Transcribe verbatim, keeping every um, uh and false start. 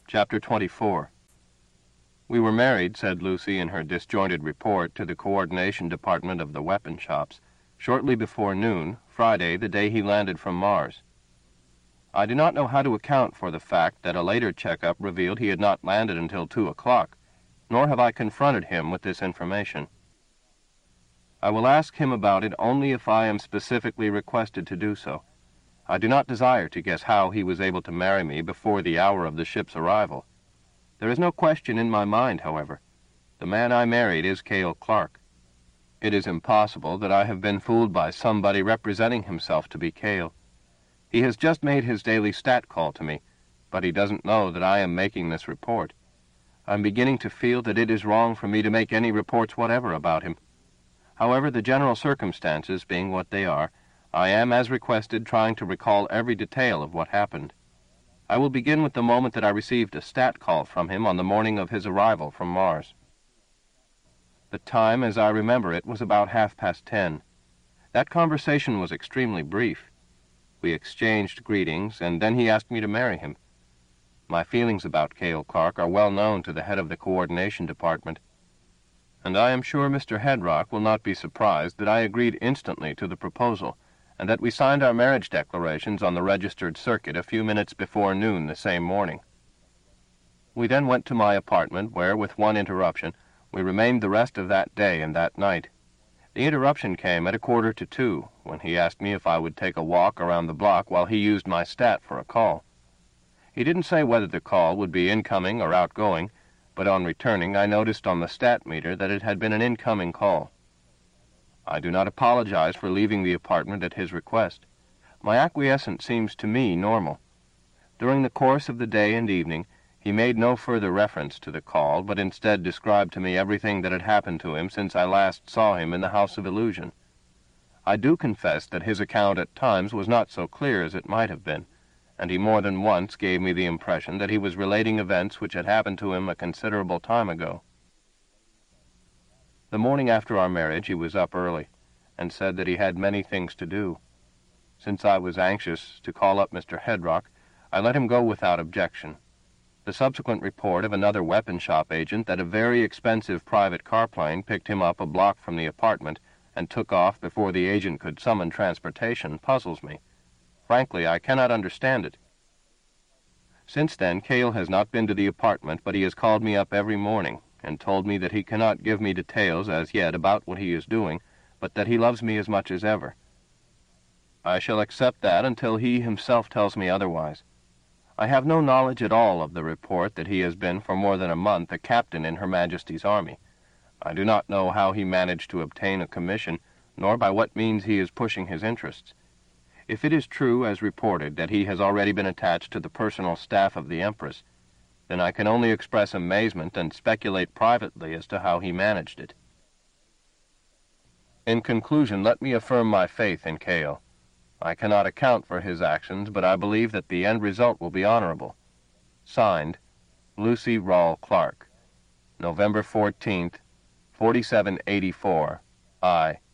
Chapter twenty-four. We were married, said Lucy in her disjointed report to the coordination department of the weapon shops, shortly before noon, Friday, the day he landed from Mars. I do not know how to account for the fact that a later checkup revealed he had not landed until two o'clock, nor have I confronted him with this information. I will ask him about it only if I am specifically requested to do so. I do not desire to guess how he was able to marry me before the hour of the ship's arrival. There is no question in my mind, however. The man I married is Cale Clark. It is impossible that I have been fooled by somebody representing himself to be Cale. He has just made his daily stat call to me, but he doesn't know that I am making this report. I'm beginning to feel that it is wrong for me to make any reports whatever about him. However, the general circumstances being what they are, I am, as requested, trying to recall every detail of what happened. I will begin with the moment that I received a stat call from him on the morning of his arrival from Mars. The time, as I remember it, was about half past ten. That conversation was extremely brief. We exchanged greetings, and then he asked me to marry him. My feelings about Cale Clark are well known to the head of the coordination department, and I am sure Mister Hedrock will not be surprised that I agreed instantly to the proposal, and that we signed our marriage declarations on the registered circuit a few minutes before noon the same morning. We then went to my apartment, where, with one interruption, we remained the rest of that day and that night. The interruption came at a quarter to two, when he asked me if I would take a walk around the block while he used my stat for a call. He didn't say whether the call would be incoming or outgoing, but on returning I noticed on the stat meter that it had been an incoming call. I do not apologize for leaving the apartment at his request. My acquiescence seems to me normal. During the course of the day and evening, he made no further reference to the call, but instead described to me everything that had happened to him since I last saw him in the House of Illusion. I do confess that his account at times was not so clear as it might have been, and he more than once gave me the impression that he was relating events which had happened to him a considerable time ago. The morning after our marriage he was up early, and said that he had many things to do. Since I was anxious to call up Mister Hedrock, I let him go without objection. The subsequent report of another weapon shop agent that a very expensive private car plane picked him up a block from the apartment and took off before the agent could summon transportation puzzles me. Frankly, I cannot understand it. Since then, Cale has not been to the apartment, but he has called me up every morning and told me that he cannot give me details as yet about what he is doing, but that he loves me as much as ever. I shall accept that until he himself tells me otherwise. I have no knowledge at all of the report that he has been for more than a month a captain in Her Majesty's Army. I do not know how he managed to obtain a commission, nor by what means he is pushing his interests. If it is true, as reported, that he has already been attached to the personal staff of the Empress, then I can only express amazement and speculate privately as to how he managed it. In conclusion, let me affirm my faith in Cale. I cannot account for his actions, but I believe that the end result will be honorable. Signed, Lucy Rawle Clark. November fourteenth, forty-seven eighty-four, I.